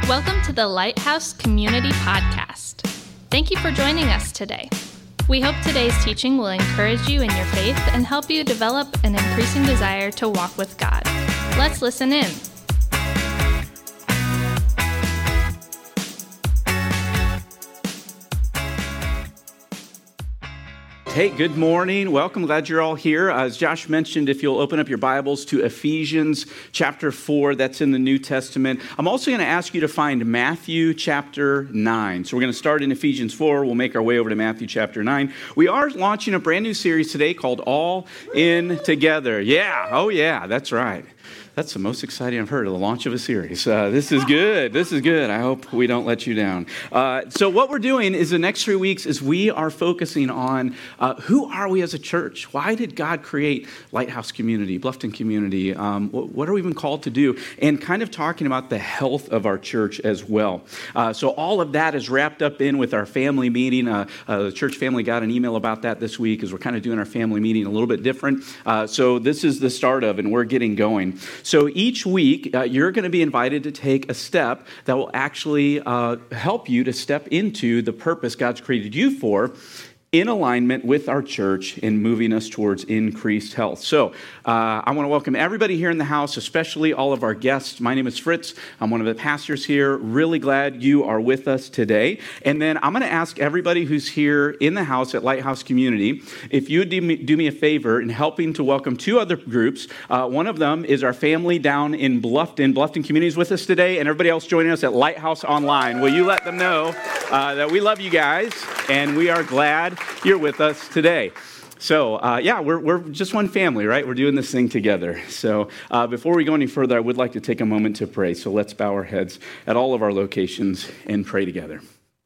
Welcome to the Lighthouse Community Podcast. Thank you for joining us today. We hope today's teaching will encourage you in your faith and help you develop an increasing desire to walk with God. Let's listen in. Hey, good morning. Welcome. Glad you're all here. As Josh mentioned, if you'll open up your Bibles to Ephesians chapter 4, that's in the New Testament. I'm also going to ask you to find Matthew chapter 9. So we're going to start in Ephesians 4. We'll make our way over to Matthew chapter 9. We are launching a brand new series today called All In Together. Yeah. Oh, yeah. That's right. That's the most exciting I've heard of the launch of a series. This is good. This is good. I hope we don't let you down. So what we're doing is the next 3 weeks is we are focusing on who are we as a church? Why did God create Lighthouse Community, Bluffton Community? What are we even called to do? And kind of talking about the health of our church as well. So all of that is wrapped up in with our family meeting. The church family got an email about that this week as we're kind of doing our family meeting a little bit different. So this is the start of, and we're getting going. So each week, you're going to be invited to take a step that will actually help you to step into the purpose God's created you for, in alignment with our church in moving us towards increased health. So I want to welcome everybody here in the house, especially all of our guests. My name is Fritz. I'm one of the pastors here. Really glad you are with us today. And then I'm going to ask everybody who's here in the house at Lighthouse Community, if you would do me a favor in helping to welcome two other groups. One of them is our family down in Bluffton. Bluffton Community is with us today, and everybody else joining us at Lighthouse Online. Will you let them know that we love you guys, and we are glad you're with us today. So, we're just one family, right? We're doing this thing together. So, before we go any further, I would like to take a moment to pray. So let's bow our heads at all of our locations and pray together.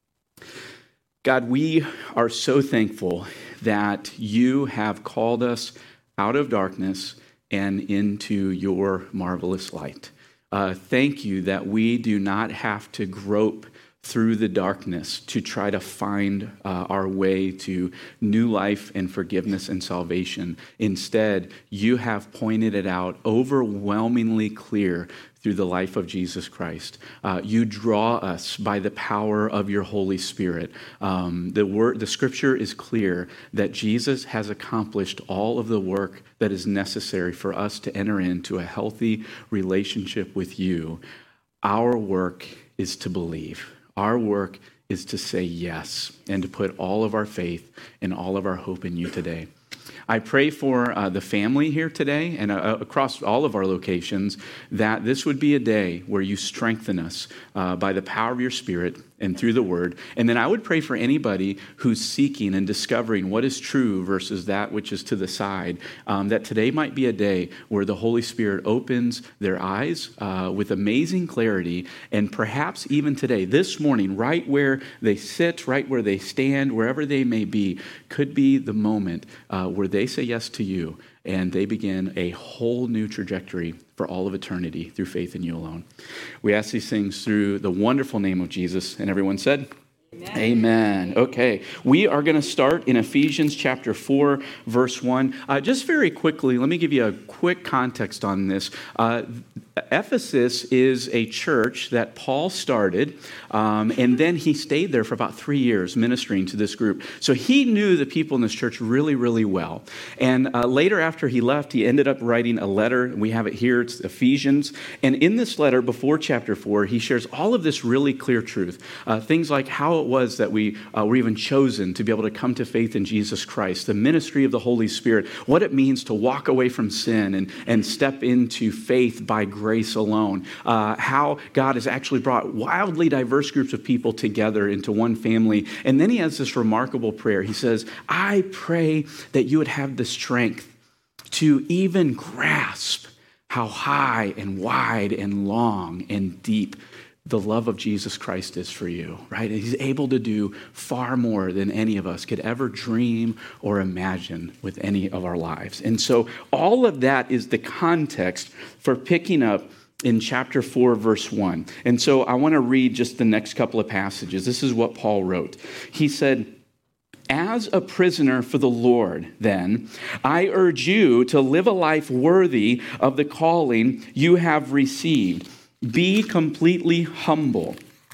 God, we are so thankful that you have called us out of darkness and into your marvelous light. Thank you that we do not have to grope through the darkness to try to find our way to new life and forgiveness and salvation. Instead, you have pointed it out overwhelmingly clear through the life of Jesus Christ. You draw us by the power of your Holy Spirit. The scripture is clear that Jesus has accomplished all of the work that is necessary for us to enter into a healthy relationship with you. Our work is to believe. Our work is to say yes and to put all of our faith and all of our hope in you today. I pray for the family here today and across all of our locations that this would be a day where you strengthen us by the power of your Spirit and through the Word. And then I would pray for anybody who's seeking and discovering what is true versus that which is to the side, that today might be a day where the Holy Spirit opens their eyes with amazing clarity, and perhaps even today, this morning, right where they sit, right where they stand, wherever they may be, could be the moment where they say yes to you and they begin a whole new trajectory for all of eternity through faith in you alone. We ask these things through the wonderful name of Jesus. And everyone said, Amen. Amen. Okay, we are going to start in Ephesians chapter 4, verse 1. Just very quickly, let me give you a quick context on this. Ephesus is a church that Paul started, and then he stayed there for about 3 years ministering to this group. So he knew the people in this church really, really well. And later after he left, he ended up writing a letter. We have it here. It's Ephesians. And in this letter, before chapter 4, he shares all of this really clear truth. Things like how it was that we were even chosen to be able to come to faith in Jesus Christ, the ministry of the Holy Spirit, what it means to walk away from sin and step into faith by grace alone, how God has actually brought wildly diverse groups of people together into one family. And then he has this remarkable prayer. He says, I pray that you would have the strength to even grasp how high and wide and long and deep the love of Jesus Christ is for you, right? He's able to do far more than any of us could ever dream or imagine with any of our lives. And so all of that is the context for picking up in chapter 4, verse 1. And so I want to read just the next couple of passages. This is what Paul wrote. He said, As a prisoner for the Lord, then, I urge you to live a life worthy of the calling you have received. Be completely humble.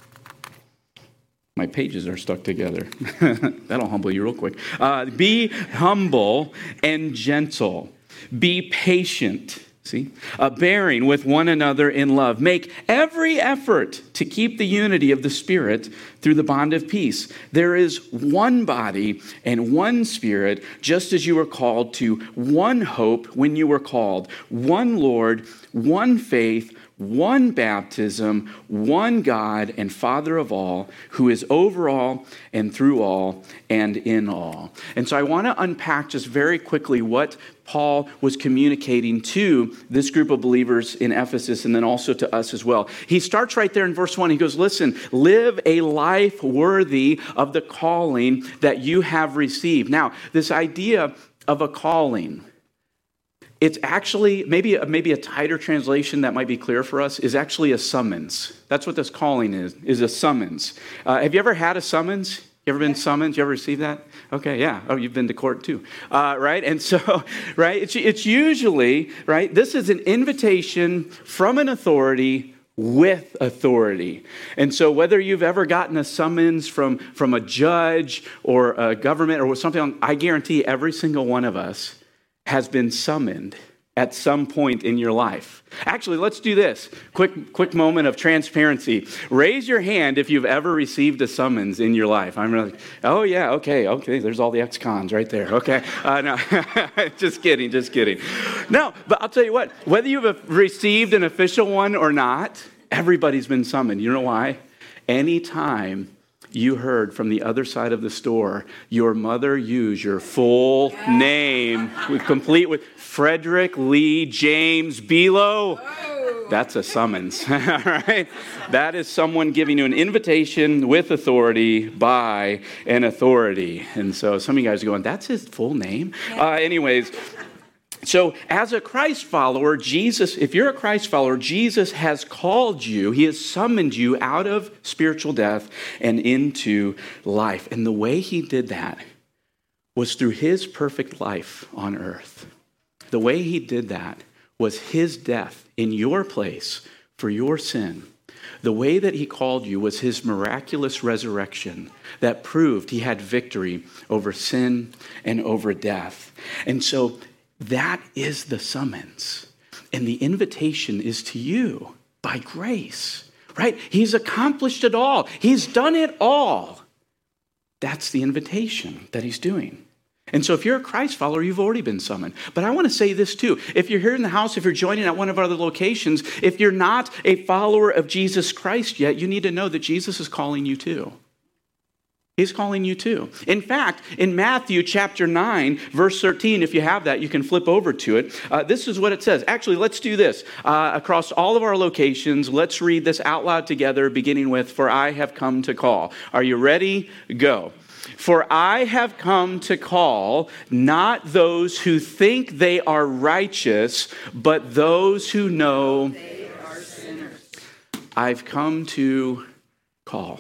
My pages are stuck together. That'll humble you real quick. Be humble and gentle. Be patient. See? Bearing with one another in love. Make every effort to keep the unity of the Spirit through the bond of peace. There is one body and one Spirit, just as you were called to one hope when you were called, one Lord, one faith, one baptism, one God and Father of all, who is over all and through all and in all. And so I want to unpack just very quickly what Paul was communicating to this group of believers in Ephesus and then also to us as well. He starts right there in verse 1. He goes, listen, live a life worthy of the calling that you have received. Now, this idea of a calling, it's actually, maybe a tighter translation that might be clear for us, is actually a summons. That's what this calling is a summons. Have you ever had a summons? You ever been summoned? You ever received that? Okay, yeah. Oh, you've been to court too, right? And so, right, it's usually, right, this is an invitation from an authority with authority. And so whether you've ever gotten a summons from a judge or a government or something, I guarantee every single one of us has been summoned at some point in your life. Actually, let's do this. Quick moment of transparency. Raise your hand if you've ever received a summons in your life. I'm really, oh yeah, okay. There's all the ex-cons right there. Okay, no, just kidding. No, but I'll tell you what. Whether you've received an official one or not, everybody's been summoned. You know why? Anytime you heard from the other side of the store, your mother used your full name, complete with Frederick Lee James Below. That's a summons, all right? That is someone giving you an invitation with authority by an authority. And so some of you guys are going, that's his full name? Anyways, so as a Christ follower, Jesus, if you're a Christ follower, Jesus has called you, he has summoned you out of spiritual death and into life. And the way he did that was through his perfect life on earth. The way he did that was his death in your place for your sin. The way that he called you was his miraculous resurrection that proved he had victory over sin and over death. And so that is the summons. And the invitation is to you by grace, right? He's accomplished it all. He's done it all. That's the invitation that he's doing. And so if you're a Christ follower, you've already been summoned. But I want to say this too. If you're here in the house, if you're joining at one of our other locations, if you're not a follower of Jesus Christ yet, you need to know that Jesus is calling you too. He's calling you too. In fact, in Matthew chapter 9, verse 13, if you have that, you can flip over to it. This is what it says. Actually, let's do this. Across all of our locations, let's read this out loud together, beginning with, "For I have come to call." Are you ready? Go. "For I have come to call not those who think they are righteous, but those who know they are sinners." I've come to call.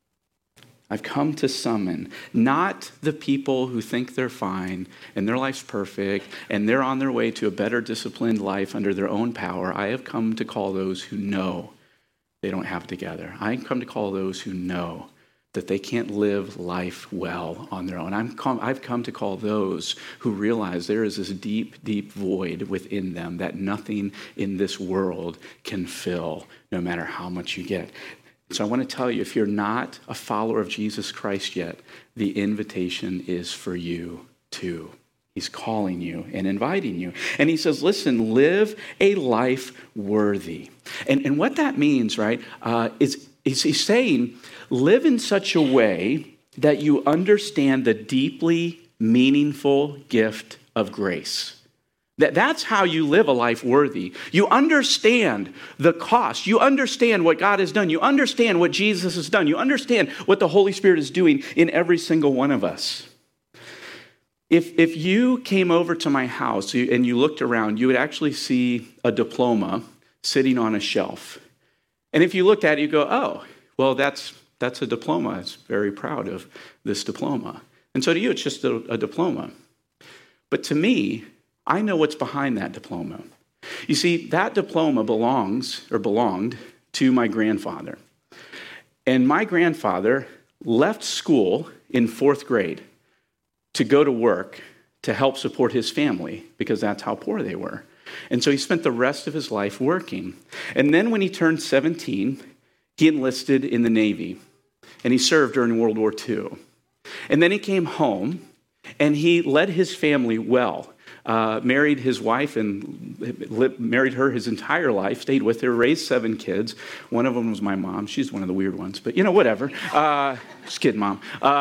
I've come to summon, not the people who think they're fine and their life's perfect and they're on their way to a better disciplined life under their own power. I have come to call those who know they don't have it together. I come to call those who know that they can't live life well on their own. I've come to call those who realize there is this deep, deep void within them that nothing in this world can fill, no matter how much you get. So I want to tell you, if you're not a follower of Jesus Christ yet, the invitation is for you too. He's calling you and inviting you. And he says, listen, live a life worthy. And what that means, right, is he's saying, live in such a way that you understand the deeply meaningful gift of grace. That's how you live a life worthy. You understand the cost. You understand what God has done. You understand what Jesus has done. You understand what the Holy Spirit is doing in every single one of us. If you came over to my house and you looked around, you would actually see a diploma sitting on a shelf. And if you looked at it, you go, oh, well, that's a diploma. I'm very proud of this diploma. And so to you, it's just a diploma. But to me, I know what's behind that diploma. You see, that diploma belonged to my grandfather. And my grandfather left school in 4th grade to go to work to help support his family because that's how poor they were. And so he spent the rest of his life working. And then when he turned 17, he enlisted in the Navy, and he served during World War II. And then he came home, and he led his family well. Married his wife and married her his entire life, stayed with her, raised 7 kids. One of them was my mom. She's one of the weird ones, but whatever. Just kidding, Mom.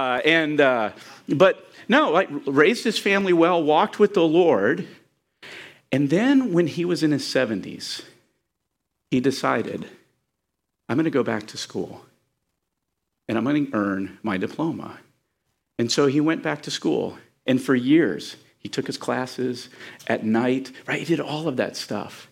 Raised his family well, walked with the Lord. And then when he was in his 70s, he decided, I'm going to go back to school, and I'm going to earn my diploma. And so he went back to school, and for years, he took his classes at night, right? He did all of that stuff.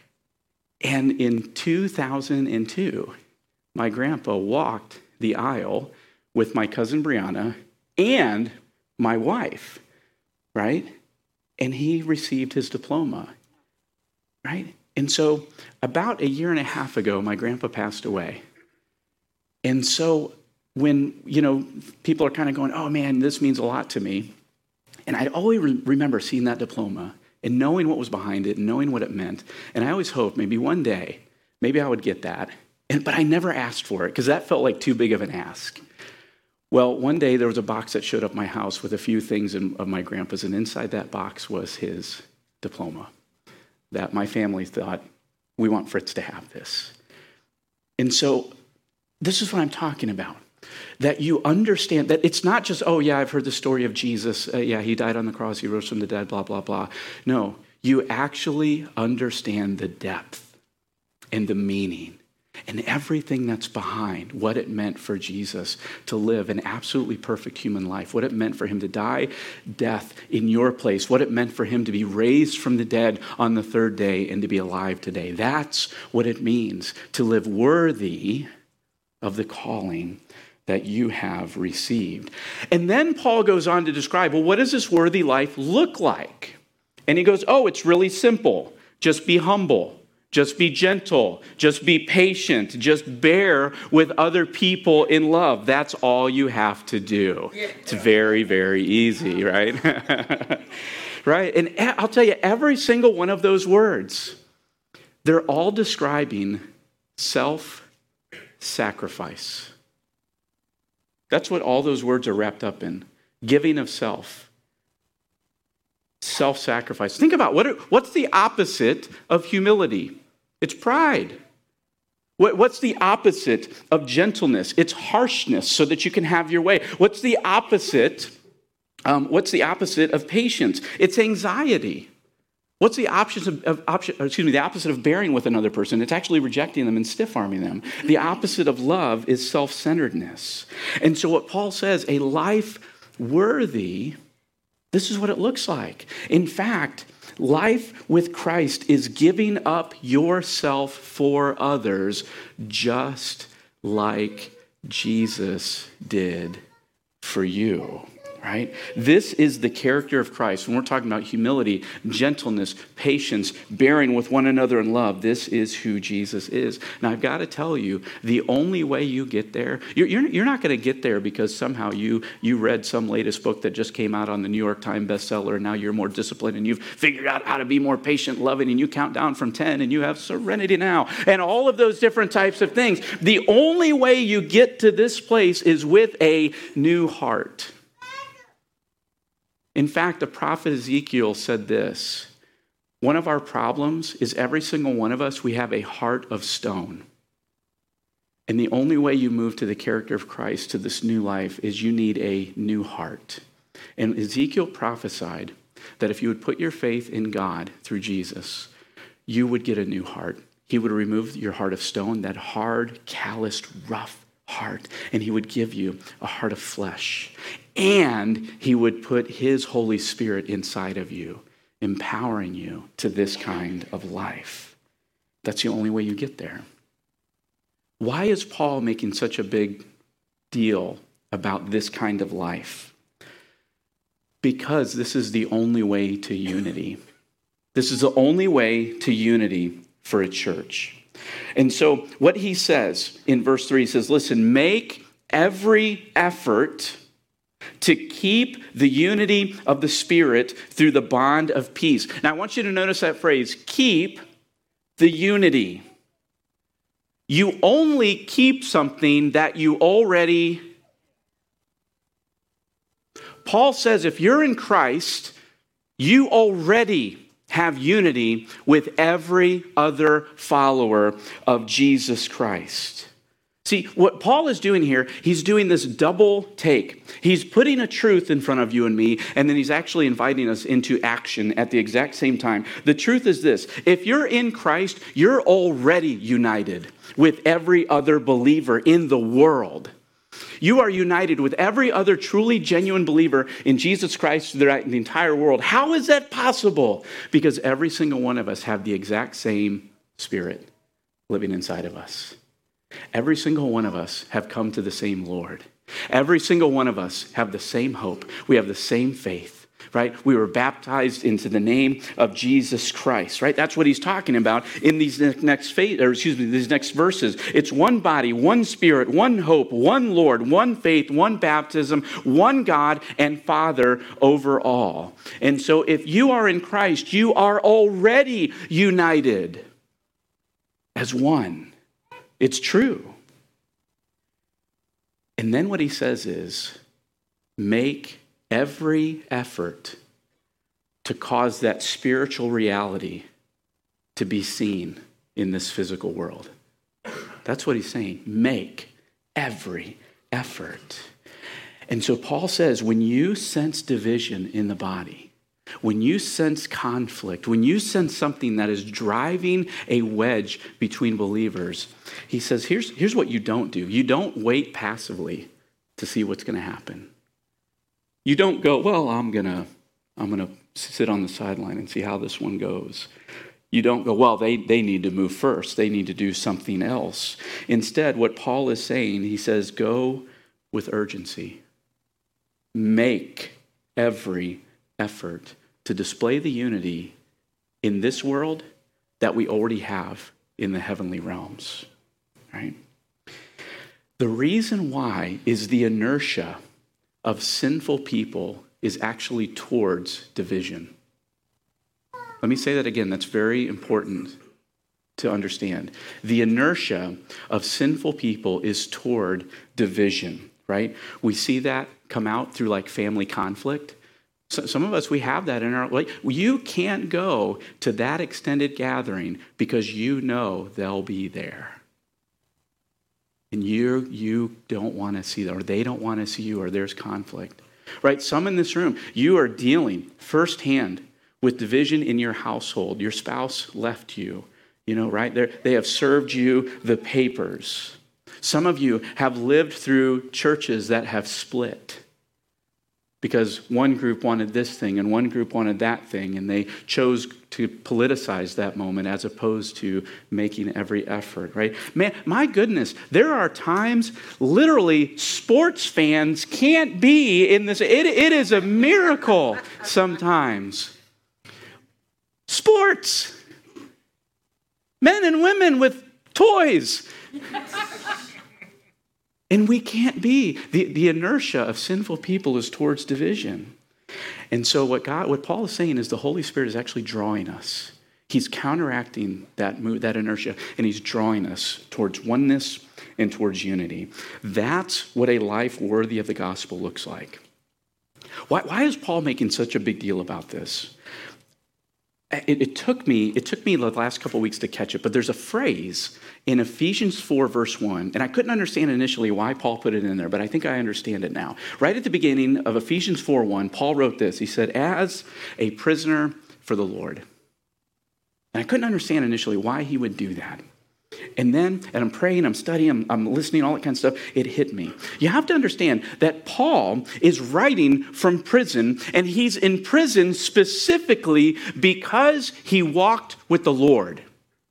And in 2002, my grandpa walked the aisle with my cousin Brianna and my wife, right? And he received his diploma, right? And so about 1.5 years ago, my grandpa passed away. And so when, people are kind of going, oh man, this means a lot to me. And I always remember seeing that diploma and knowing what was behind it and knowing what it meant. And I always hoped maybe one day, maybe I would get that. But I never asked for it because that felt like too big of an ask. Well, one day there was a box that showed up at my house with a few things of my grandpa's, and inside that box was his diploma that my family thought, we want Fritz to have this. And so this is what I'm talking about. That you understand that it's not just, oh yeah, I've heard the story of Jesus. He died on the cross, he rose from the dead, blah, blah, blah. No, you actually understand the depth and the meaning and everything that's behind what it meant for Jesus to live an absolutely perfect human life, what it meant for him to die death in your place, what it meant for him to be raised from the dead on the 3rd day and to be alive today. That's what it means to live worthy of the calling that you have received. And then Paul goes on to describe, well, what does this worthy life look like? And he goes, oh, it's really simple. Just be humble. Just be gentle. Just be patient. Just bear with other people in love. That's all you have to do. It's very, very easy, right? Right? And I'll tell you, every single one of those words, they're all describing self-sacrifice. That's what all those words are wrapped up in. Giving of self. Self-sacrifice. Think about what's the opposite of humility? It's pride. What's the opposite of gentleness? It's harshness so that you can have your way. What's the opposite of patience? It's anxiety. What's the opposite of bearing with another person? It's actually rejecting them and stiff-arming them. The opposite of love is self-centeredness. And so what Paul says, a life worthy, this is what it looks like. In fact, life with Christ is giving up yourself for others just like Jesus did for you. Right? This is the character of Christ. When we're talking about humility, gentleness, patience, bearing with one another in love, this is who Jesus is. Now, I've got to tell you, the only way you get there, you're not going to get there because somehow you read some latest book that just came out on the New York Times bestseller, and now you're more disciplined, and you've figured out how to be more patient, loving, and you count down from 10, and you have serenity now, and all of those different types of things. The only way you get to this place is with a new heart. In fact, the prophet Ezekiel said this, one of our problems is every single one of us, we have a heart of stone. And the only way you move to the character of Christ, to this new life, is you need a new heart. And Ezekiel prophesied that if you would put your faith in God through Jesus, you would get a new heart. He would remove your heart of stone, that hard, calloused, rough heart, and he would give you a heart of flesh. And he would put his Holy Spirit inside of you, empowering you to this kind of life. That's the only way you get there. Why is Paul making such a big deal about this kind of life? Because this is the only way to unity. This is the only way to unity for a church. And so what he says in verse 3, he says, listen, make every effort to keep the unity of the Spirit through the bond of peace. Now, I want you to notice that phrase, keep the unity. You only keep something that you already... Paul says if you're in Christ, you already have unity with every other follower of Jesus Christ. See, what Paul is doing here, he's doing this double take. He's putting a truth in front of you and me, and then he's actually inviting us into action at the exact same time. The truth is this: if you're in Christ, you're already united with every other believer in the world. You are united with every other truly genuine believer in Jesus Christ throughout the entire world. How is that possible? Because every single one of us have the exact same Spirit living inside of us. Every single one of us have come to the same Lord. Every single one of us have the same hope. We have the same faith, right? We were baptized into the name of Jesus Christ, right? That's what he's talking about in these next verses. It's one body, one Spirit, one hope, one Lord, one faith, one baptism, one God and Father over all. And so if you are in Christ, you are already united as one. It's true. And then what he says is, make every effort to cause that spiritual reality to be seen in this physical world. That's what he's saying. Make every effort. And so Paul says, when you sense division in the body, when you sense conflict, when you sense something that is driving a wedge between believers, he says, here's what you don't do. You don't wait passively to see what's going to happen. You don't go, well, I'm going to sit on the sideline and see how this one goes. You don't go, well, they need to move first. They need to do something else. Instead, what Paul is saying, he says, go with urgency. Make every effort to display the unity in this world that we already have in the heavenly realms, right? The reason why is the inertia of sinful people is actually towards division. Let me say that again. That's very important to understand. The inertia of sinful people is toward division, right? We see that come out through like family conflict. So some of us, we have that in our life. You can't go to that extended gathering because you know they'll be there. And you don't want to see them, or they don't want to see you, or there's conflict. Right? Some in this room, you are dealing firsthand with division in your household. Your spouse left you, right? They have served you the papers. Some of you have lived through churches that have split because one group wanted this thing and one group wanted that thing, and they chose to politicize that moment as opposed to making every effort, right? Man, my goodness, there are times literally sports fans can't be in this. It is a miracle sometimes. Sports. Men and women with toys. And we can't be. The inertia of sinful people is towards division. And so what Paul is saying is the Holy Spirit is actually drawing us. He's counteracting that inertia, and he's drawing us towards oneness and towards unity. That's what a life worthy of the gospel looks like. Why is Paul making such a big deal about this? It took me the last couple of weeks to catch it, but there's a phrase in Ephesians 4, verse 1, and I couldn't understand initially why Paul put it in there, but I think I understand it now. Right at the beginning of Ephesians 4:1, Paul wrote this. He said, as a prisoner for the Lord. And I couldn't understand initially why he would do that. And I'm praying, I'm studying, I'm listening, all that kind of stuff. It hit me. You have to understand that Paul is writing from prison, and he's in prison specifically because he walked with the Lord.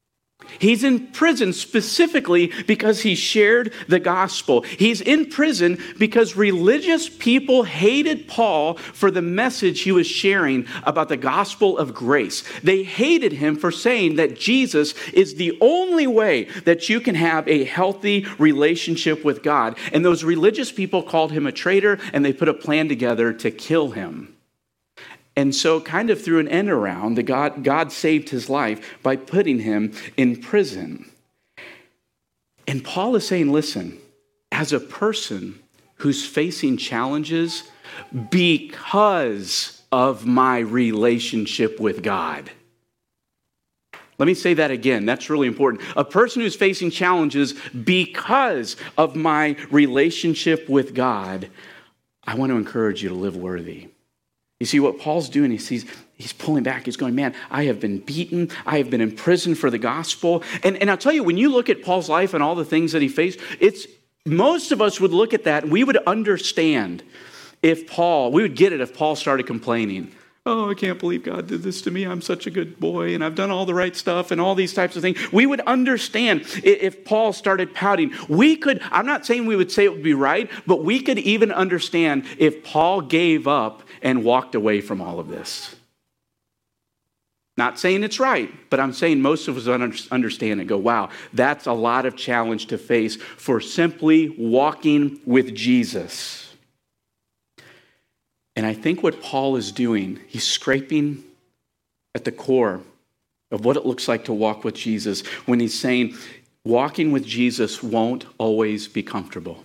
He's in prison specifically because he shared the gospel. He's in prison because religious people hated Paul for the message he was sharing about the gospel of grace. They hated him for saying that Jesus is the only way that you can have a healthy relationship with God. And those religious people called him a traitor, and they put a plan together to kill him. And so kind of through an end around, God saved his life by putting him in prison. And Paul is saying, listen, as a person who's facing challenges because of my relationship with God. Let me say that again. That's really important. A person who's facing challenges because of my relationship with God, I want to encourage you to live worthy. You see what Paul's doing, he's pulling back. He's going, man, I have been beaten. I have been in prison for the gospel. And I'll tell you, when you look at Paul's life and all the things that he faced, most of us would look at that and we would understand we would get it if Paul started complaining. Oh, I can't believe God did this to me. I'm such a good boy and I've done all the right stuff and all these types of things. We would understand if Paul started pouting. I'm not saying we would say it would be right, but we could even understand if Paul gave up and walked away from all of this. Not saying it's right, but I'm saying most of us understand and go, wow, that's a lot of challenge to face for simply walking with Jesus. And I think what Paul is doing, he's scraping at the core of what it looks like to walk with Jesus when he's saying walking with Jesus won't always be comfortable.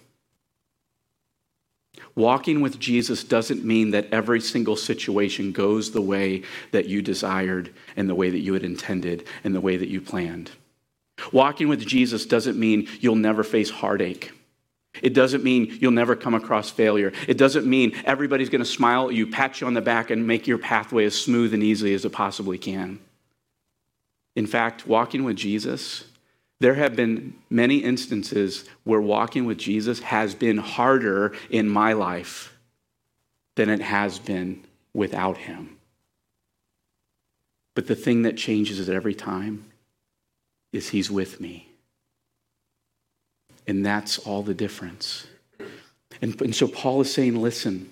Walking with Jesus doesn't mean that every single situation goes the way that you desired and the way that you had intended and the way that you planned. Walking with Jesus doesn't mean you'll never face heartache. It doesn't mean you'll never come across failure. It doesn't mean everybody's going to smile at you, pat you on the back, and make your pathway as smooth and easy as it possibly can. In fact, walking with Jesus, there have been many instances where walking with Jesus has been harder in my life than it has been without him. But the thing that changes it every time is he's with me. And that's all the difference. And so Paul is saying, listen,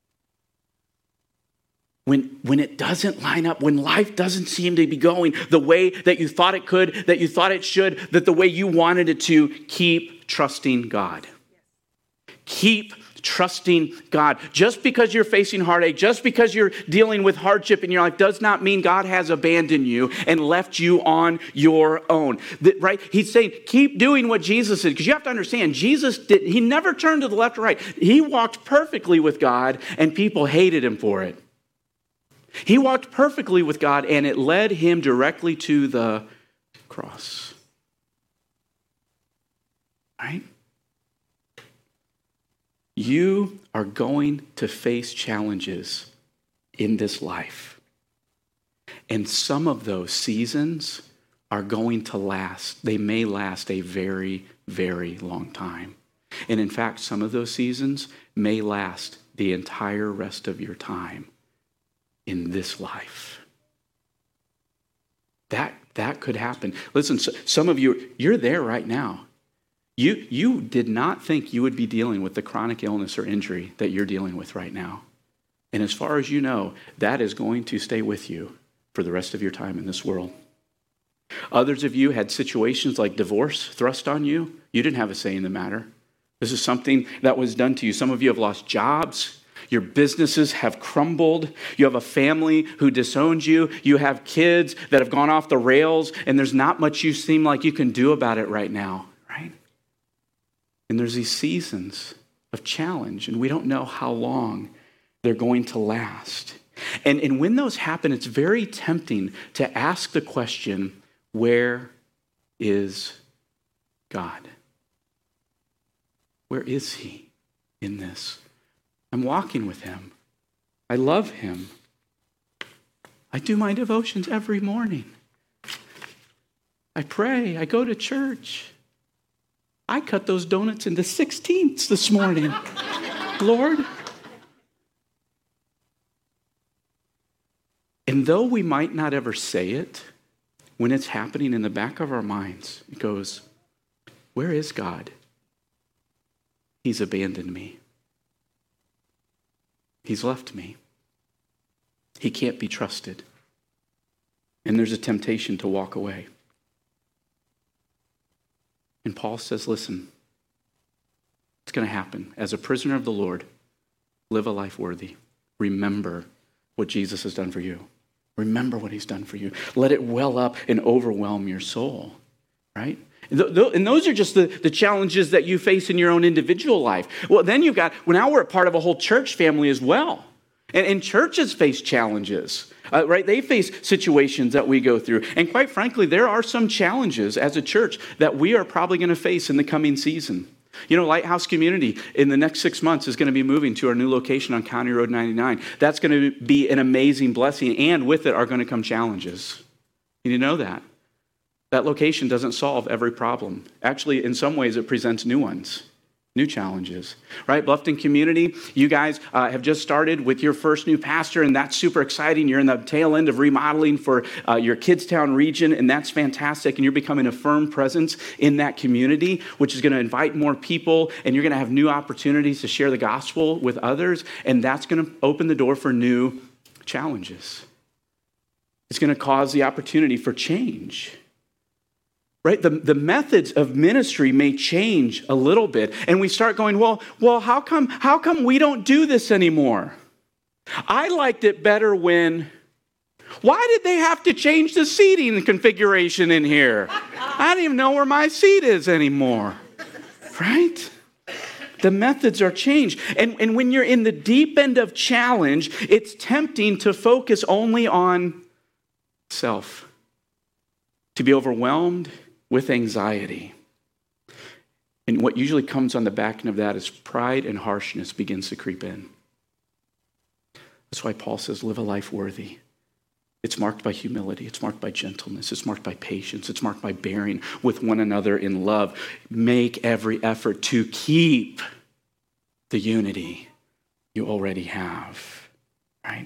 when it doesn't line up, when life doesn't seem to be going the way that you thought it could, that you thought it should, that the way you wanted it to, keep trusting God. Keep trusting God. Just because you're facing heartache, just because you're dealing with hardship in your life does not mean God has abandoned you and left you on your own. Right? He's saying, keep doing what Jesus did. Because you have to understand, he never turned to the left or right. He walked perfectly with God and people hated him for it. He walked perfectly with God and it led him directly to the cross. Right? You are going to face challenges in this life. And some of those seasons are going to last. They may last a very, very long time. And in fact, some of those seasons may last the entire rest of your time in this life. That could happen. Listen, some of you, you're there right now. You did not think you would be dealing with the chronic illness or injury that you're dealing with right now. And as far as you know, that is going to stay with you for the rest of your time in this world. Others of you had situations like divorce thrust on you. You didn't have a say in the matter. This is something that was done to you. Some of you have lost jobs. Your businesses have crumbled. You have a family who disowned you. You have kids that have gone off the rails, and there's not much you seem like you can do about it right now, right? And there's these seasons of challenge, and we don't know how long they're going to last. And when those happen, it's very tempting to ask the question, where is God? Where is he in this? I'm walking with him. I love him. I do my devotions every morning. I pray. I go to church. I cut those donuts into 16ths this morning. Lord. And though we might not ever say it, when it's happening in the back of our minds, it goes, where is God? He's abandoned me. He's left me. He can't be trusted. And there's a temptation to walk away. And Paul says, listen, it's going to happen. As a prisoner of the Lord, live a life worthy. Remember what Jesus has done for you. Remember what he's done for you. Let it well up and overwhelm your soul, right? And those are just the challenges that you face in your own individual life. Well, then you've got, well, now we're a part of a whole church family as well. And churches face challenges, right? They face situations that we go through. And quite frankly, there are some challenges as a church that we are probably going to face in the coming season. You know, Lighthouse Community in the next 6 months is going to be moving to our new location on County Road 99. That's going to be an amazing blessing, and with it are going to come challenges. You know that. That location doesn't solve every problem. Actually, in some ways, it presents new ones, new challenges, right? Bluffton Community, you guys have just started with your first new pastor, and that's super exciting. You're in the tail end of remodeling for your Kidstown region, and that's fantastic. And you're becoming a firm presence in that community, which is going to invite more people, and you're going to have new opportunities to share the gospel with others, and that's going to open the door for new challenges. It's going to cause the opportunity for change. Right? The methods of ministry may change a little bit. And we start going, well, how come we don't do this anymore? I liked it better when, why did they have to change the seating configuration in here? I don't even know where my seat is anymore. Right? The methods are changed. And when you're in the deep end of challenge, it's tempting to focus only on self, to be overwhelmed with anxiety. And what usually comes on the back end of that is pride and harshness begins to creep in. That's why Paul says, live a life worthy. It's marked by humility. It's marked by gentleness. It's marked by patience. It's marked by bearing with one another in love. Make every effort to keep the unity you already have, right?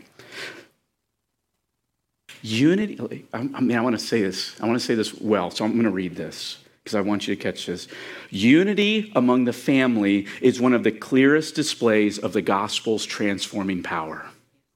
Unity, I want to say this. I want to say this well, so I'm going to read this because I want you to catch this. Unity among the family is one of the clearest displays of the gospel's transforming power.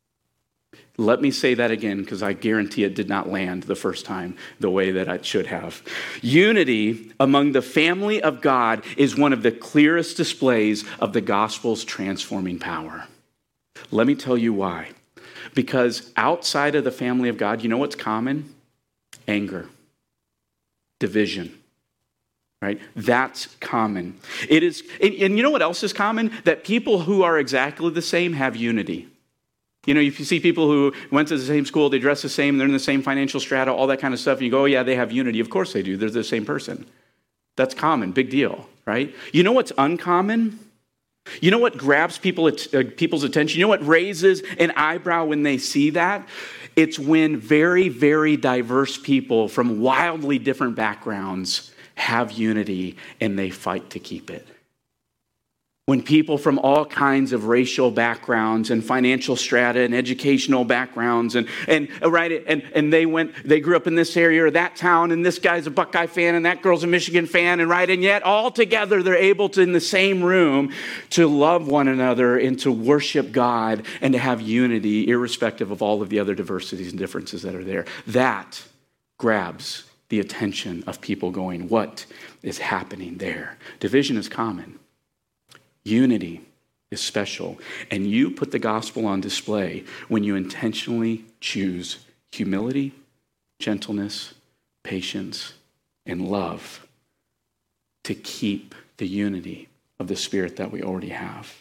Let me say that again because I guarantee it did not land the first time the way that it should have. Unity among the family of God is one of the clearest displays of the gospel's transforming power. Let me tell you why. Because outside of the family of God, you know what's common? Anger, division, right? That's common. It is, and you know what else is common? That people who are exactly the same have unity. You know, if you see people who went to the same school, they dress the same, they're in the same financial strata, all that kind of stuff, and you go, oh yeah, they have unity. Of course they do. They're the same person. That's common, big deal, right? You know what's uncommon? You know what grabs people's attention? You know what raises an eyebrow when they see that? It's when very, very diverse people from wildly different backgrounds have unity and they fight to keep it. When people from all kinds of racial backgrounds and financial strata and educational backgrounds and they grew up in this area or that town, and this guy's a Buckeye fan and that girl's a Michigan fan, and yet all together they're able to, in the same room, to love one another and to worship God and to have unity irrespective of all of the other diversities and differences that are there. That grabs the attention of people going, what is happening there? Division is common. Unity is special, and you put the gospel on display when you intentionally choose humility, gentleness, patience, and love to keep the unity of the Spirit that we already have.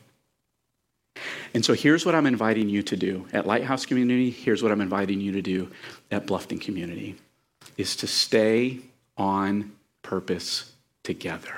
And so here's what I'm inviting you to do at Lighthouse Community. Here's what I'm inviting you to do at Bluffton Community, is to stay on purpose together.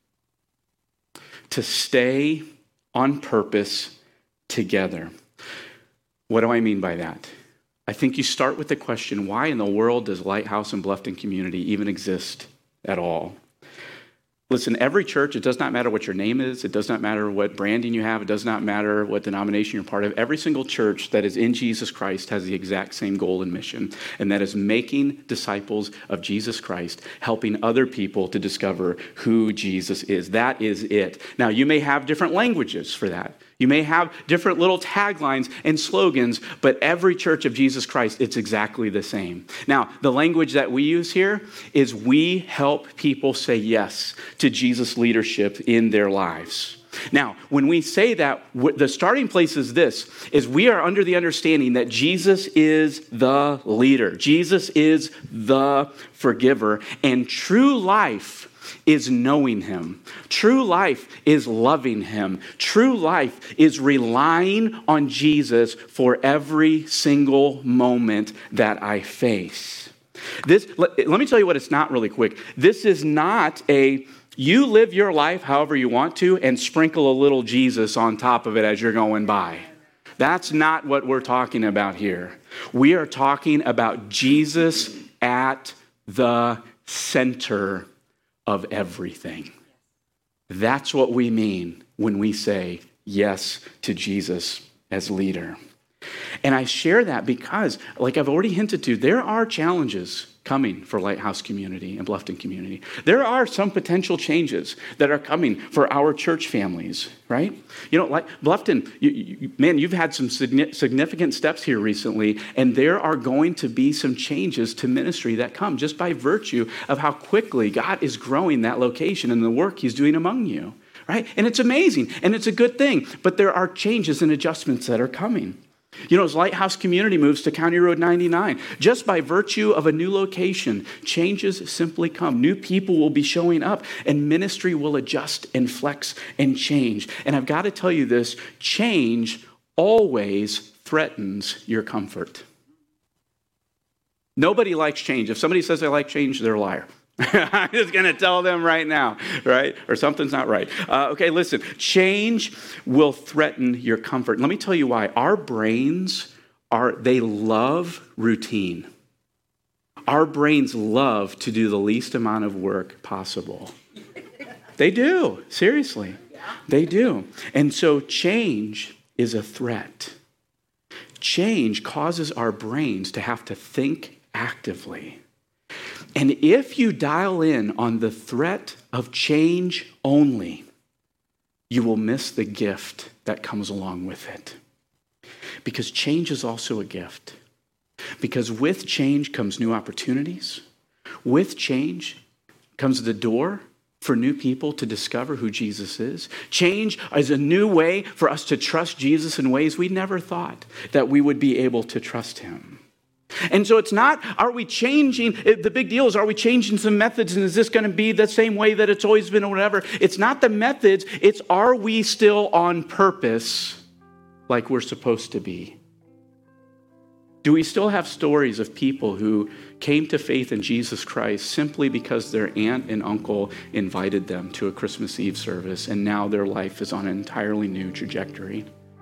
To stay on purpose together. What do I mean by that? I think you start with the question, why in the world does Lighthouse and Bluffton Community even exist at all? Listen, every church, it does not matter what your name is. It does not matter what branding you have. It does not matter what denomination you're part of. Every single church that is in Jesus Christ has the exact same goal and mission, and that is making disciples of Jesus Christ, helping other people to discover who Jesus is. That is it. Now, you may have different languages for that. You may have different little taglines and slogans, but every church of Jesus Christ, it's exactly the same. Now, the language that we use here is we help people say yes to Jesus' leadership in their lives. Now, when we say that, the starting place is this, is we are under the understanding that Jesus is the leader. Jesus is the forgiver, and true life is knowing him. True life is loving him. True life is relying on Jesus for every single moment that I face. Let me tell you what it's not really quick. This is not you live your life however you want to and sprinkle a little Jesus on top of it as you're going by. That's not what we're talking about here. We are talking about Jesus at the center of everything. That's what we mean when we say yes to Jesus as leader. And I share that because, like I've already hinted to, there are challenges coming for Lighthouse Community and Bluffton Community. There are some potential changes that are coming for our church families, right? You know, like Bluffton, you've had some significant steps here recently, and there are going to be some changes to ministry that come just by virtue of how quickly God is growing that location and the work he's doing among you, right? And it's amazing, and it's a good thing, but there are changes and adjustments that are coming. You know, as Lighthouse Community moves to County Road 99, just by virtue of a new location, changes simply come. New people will be showing up, and ministry will adjust and flex and change. And I've got to tell you this, change always threatens your comfort. Nobody likes change. If somebody says they like change, they're a liar. I'm just going to tell them right now, right? Or something's not right. Okay, listen. Change will threaten your comfort. Let me tell you why. Our brains they love routine. Our brains love to do the least amount of work possible. They do. Seriously. They do. And so change is a threat. Change causes our brains to have to think actively. And if you dial in on the threat of change only, you will miss the gift that comes along with it. Because change is also a gift. Because with change comes new opportunities. With change comes the door for new people to discover who Jesus is. Change is a new way for us to trust Jesus in ways we never thought that we would be able to trust him. And so it's not, are we changing, the big deal is, are we changing some methods, and is this going to be the same way that it's always been or whatever? It's not the methods, it's are we still on purpose like we're supposed to be? Do we still have stories of people who came to faith in Jesus Christ simply because their aunt and uncle invited them to a Christmas Eve service, and now their life is on an entirely new trajectory?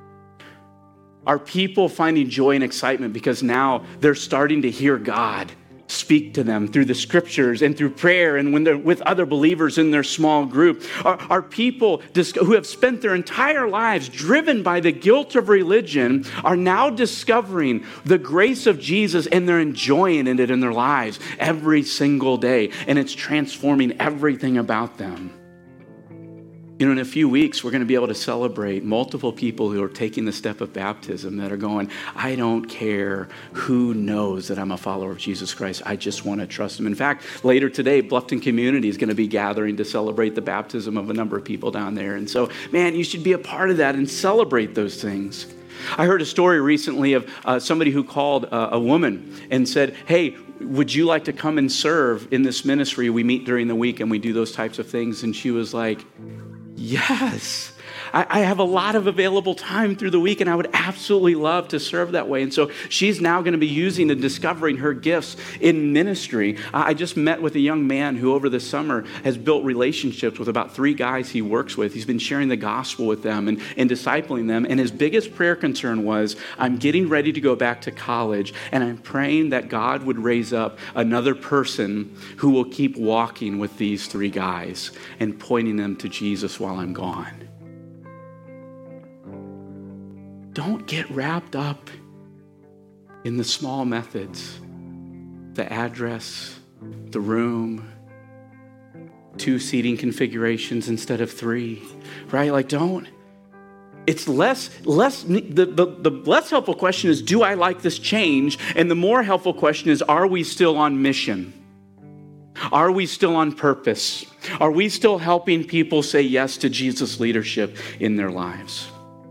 Are people finding joy and excitement because now they're starting to hear God speak to them through the scriptures and through prayer and when they're with other believers in their small group? Are people who have spent their entire lives driven by the guilt of religion are now discovering the grace of Jesus, and they're enjoying it in their lives every single day, and it's transforming everything about them? You know, in a few weeks, we're going to be able to celebrate multiple people who are taking the step of baptism that are going, I don't care who knows that I'm a follower of Jesus Christ. I just want to trust him. In fact, later today, Bluffton Community is going to be gathering to celebrate the baptism of a number of people down there. And so, man, you should be a part of that and celebrate those things. I heard a story recently of somebody who called a woman and said, hey, would you like to come and serve in this ministry? We meet during the week and we do those types of things. And she was like, yes. I have a lot of available time through the week, and I would absolutely love to serve that way. And so she's now going to be using and discovering her gifts in ministry. I just met with a young man who over the summer has built relationships with about 3 guys he works with. He's been sharing the gospel with them and discipling them. And his biggest prayer concern was, I'm getting ready to go back to college, and I'm praying that God would raise up another person who will keep walking with these 3 guys and pointing them to Jesus while I'm gone. Don't get wrapped up in the small methods, the address, the room, 2 seating configurations instead of 3, right? Like, don't. It's the less helpful question is, do I like this change? And the more helpful question is, are we still on mission? Are we still on purpose? Are we still helping people say yes to Jesus' leadership in their lives?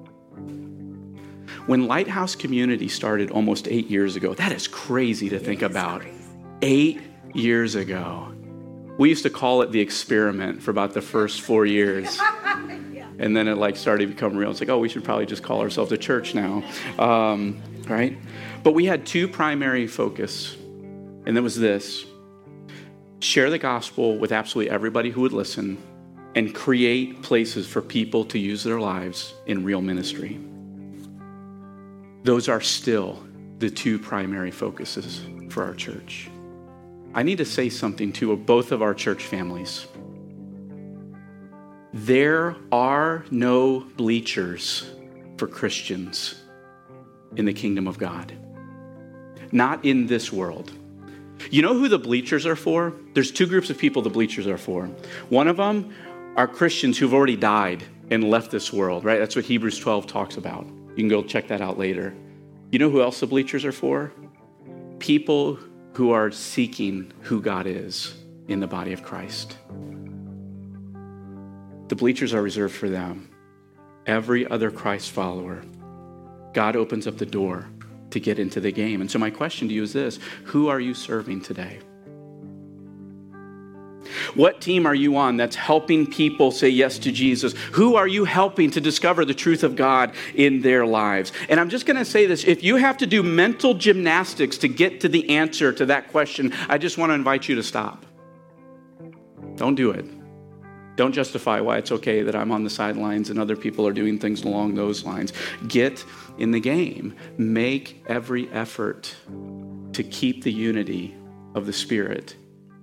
When Lighthouse Community started almost 8 years ago, that is crazy to think about. 8 years ago. We used to call it the experiment for about the first 4 years. And then it started to become real. It's like, oh, we should probably just call ourselves a church now, right? But we had 2 primary focus, and that was this: share the gospel with absolutely everybody who would listen, and create places for people to use their lives in real ministry. Those are still the 2 primary focuses for our church. I need to say something to both of our church families. There are no bleachers for Christians in the kingdom of God. Not in this world. You know who the bleachers are for? There's 2 groups of people the bleachers are for. One of them are Christians who've already died and left this world, right? That's what Hebrews 12 talks about. You can go check that out later. You know who else the bleachers are for? People who are seeking who God is in the body of Christ. The bleachers are reserved for them. Every other Christ follower, God opens up the door to get into the game. And so my question to you is this: who are you serving today? What team are you on that's helping people say yes to Jesus? Who are you helping to discover the truth of God in their lives? And I'm just going to say this: if you have to do mental gymnastics to get to the answer to that question, I just want to invite you to stop. Don't do it. Don't justify why it's okay that I'm on the sidelines and other people are doing things along those lines. Get in the game. Make every effort to keep the unity of the Spirit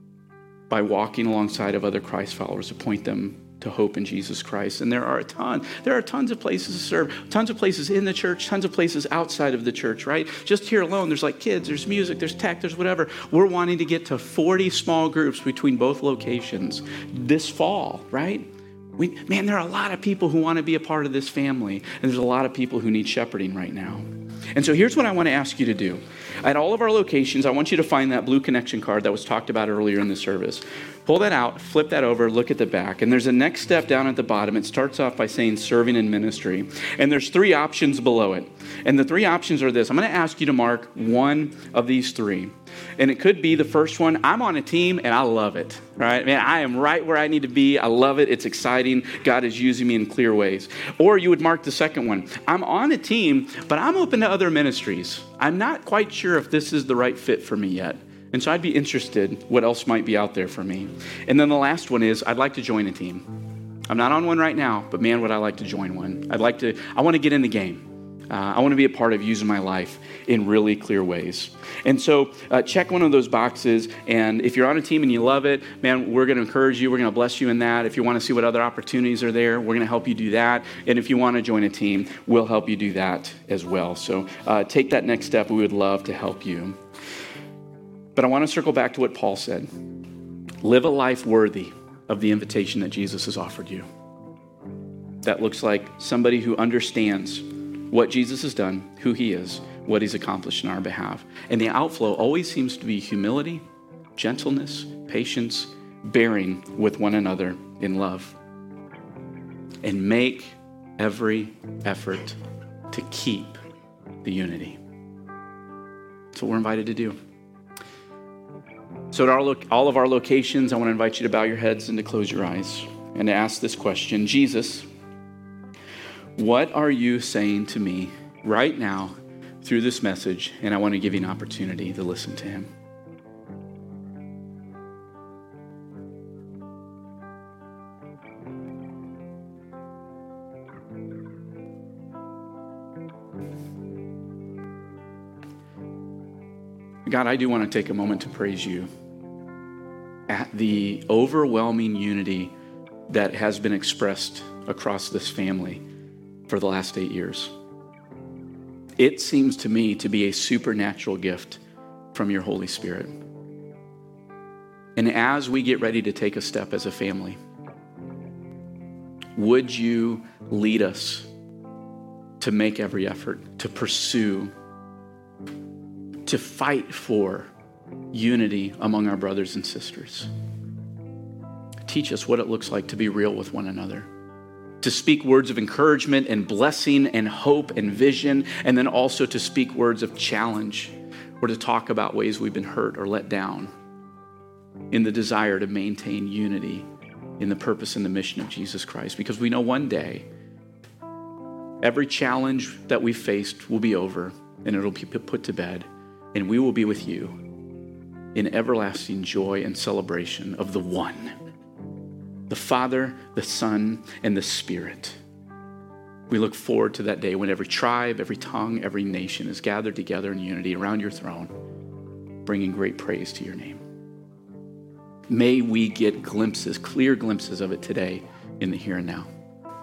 by walking alongside of other Christ followers to point them to hope in Jesus Christ. And there are tons of places to serve, tons of places in the church, tons of places outside of the church, right? Just here alone, there's kids, there's music, there's tech, there's whatever. We're wanting to get to 40 small groups between both locations this fall, right? There are a lot of people who want to be a part of this family, and there's a lot of people who need shepherding right now. And so here's what I want to ask you to do. At all of our locations, I want you to find that blue connection card that was talked about earlier in the service. Pull that out, flip that over, look at the back. And there's a next step down at the bottom. It starts off by saying serving in ministry. And there's 3 options below it. And the 3 options are this. I'm going to ask you to mark one of these 3. And it could be the first one: I'm on a team and I love it, right? I am right where I need to be. I love it. It's exciting. God is using me in clear ways. Or you would mark the second one: I'm on a team, but I'm open to other ministries. I'm not quite sure if this is the right fit for me yet. And so I'd be interested what else might be out there for me. And then the last one is, I'd like to join a team. I'm not on one right now, but man, would I like to join one. I want to get in the game. I want to be a part of using my life in really clear ways. And so check one of those boxes. And if you're on a team and you love it, man, we're going to encourage you. We're going to bless you in that. If you want to see what other opportunities are there, we're going to help you do that. And if you want to join a team, we'll help you do that as well. So take that next step. We would love to help you. But I want to circle back to what Paul said. Live a life worthy of the invitation that Jesus has offered you. That looks like somebody who understands what Jesus has done, who he is, what he's accomplished on our behalf. And the outflow always seems to be humility, gentleness, patience, bearing with one another in love. And make every effort to keep the unity. That's what we're invited to do. So at all of our locations, I want to invite you to bow your heads and to close your eyes and to ask this question: Jesus, What are you saying to me right now through this message? And I want to give you an opportunity to listen to him. God, I do want to take a moment to praise you at the overwhelming unity that has been expressed across this family for the last 8 years. It seems to me to be a supernatural gift from your Holy Spirit. And as we get ready to take a step as a family, would you lead us to make every effort, to pursue, to fight for unity among our brothers and sisters. Teach us what it looks like to be real with one another, to speak words of encouragement and blessing and hope and vision, and then also to speak words of challenge or to talk about ways we've been hurt or let down in the desire to maintain unity in the purpose and the mission of Jesus Christ. Because we know one day every challenge that we faced will be over and it'll be put to bed. And we will be with you in everlasting joy and celebration of the one, the Father, the Son, and the Spirit. We look forward to that day when every tribe, every tongue, every nation is gathered together in unity around your throne, bringing great praise to your name. May we get glimpses, clear glimpses of it today in the here and now.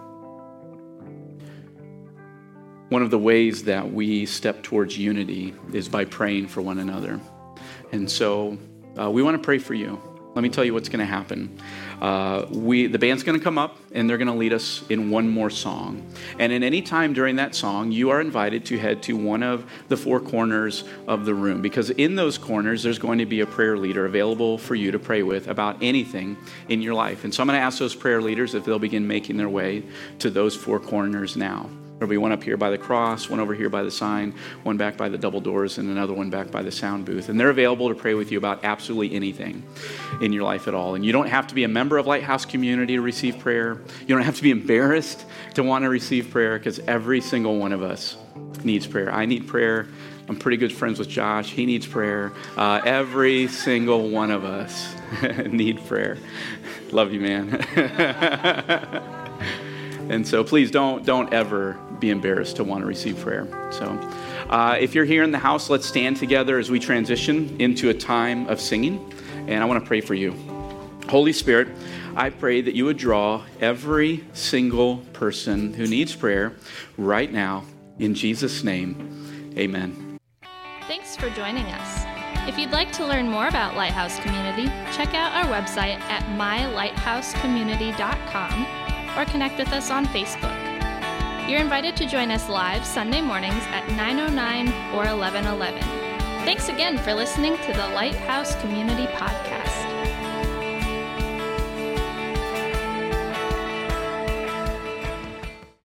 One of the ways that we step towards unity is by praying for one another. And so we want to pray for you. Let me tell you what's going to happen. The band's going to come up and they're going to lead us in one more song. And at any time during that song, you are invited to head to one of the four corners of the room, because in those corners, there's going to be a prayer leader available for you to pray with about anything in your life. And so I'm going to ask those prayer leaders if they'll begin making their way to those four corners now. There'll be one up here by the cross, one over here by the sign, one back by the double doors, and another one back by the sound booth. And they're available to pray with you about absolutely anything in your life at all. And you don't have to be a member of Lighthouse Community to receive prayer. You don't have to be embarrassed to want to receive prayer, because every single one of us needs prayer. I need prayer. I'm pretty good friends with Josh. He needs prayer. Every single one of us need prayer. Love you, man. And so please don't ever be embarrassed to want to receive prayer. So if you're here in the house, let's stand together as we transition into a time of singing. And I want to pray for you. Holy Spirit, I pray that you would draw every single person who needs prayer right now. In Jesus' name, amen. Thanks for joining us. If you'd like to learn more about Lighthouse Community, check out our website at mylighthousecommunity.com or connect with us on Facebook. You're invited to join us live Sunday mornings at 9:09 or 11:11. Thanks again for listening to the Lighthouse Community Podcast.